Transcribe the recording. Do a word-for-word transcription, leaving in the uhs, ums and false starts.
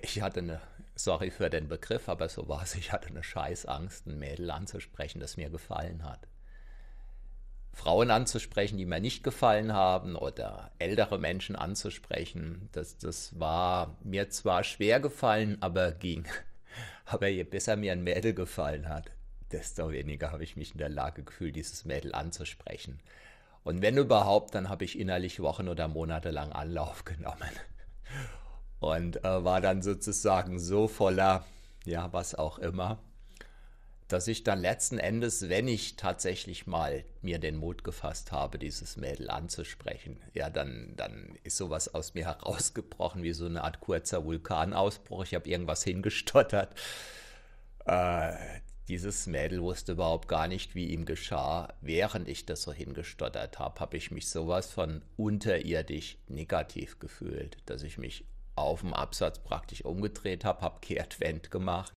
ich hatte eine, sorry für den Begriff, aber so war es, ich hatte eine Scheißangst, ein Mädel anzusprechen, das mir gefallen hat. Frauen anzusprechen, die mir nicht gefallen haben oder ältere Menschen anzusprechen, das, das war mir zwar schwer gefallen, aber ging. Aber je besser mir ein Mädel gefallen hat, desto weniger habe ich mich in der Lage gefühlt, dieses Mädel anzusprechen. Und wenn überhaupt, dann habe ich innerlich Wochen oder Monate lang Anlauf genommen und äh, war dann sozusagen so voller, ja, was auch immer, dass ich dann letzten Endes, wenn ich tatsächlich mal mir den Mut gefasst habe, dieses Mädel anzusprechen, ja, dann, dann ist sowas aus mir herausgebrochen wie so eine Art kurzer Vulkanausbruch. Ich habe irgendwas hingestottert. Äh, Dieses Mädel wusste überhaupt gar nicht, wie ihm geschah. Während ich das so hingestottert habe, habe ich mich sowas von unterirdisch negativ gefühlt, dass ich mich auf dem Absatz praktisch umgedreht habe, habe Kehrtwend gemacht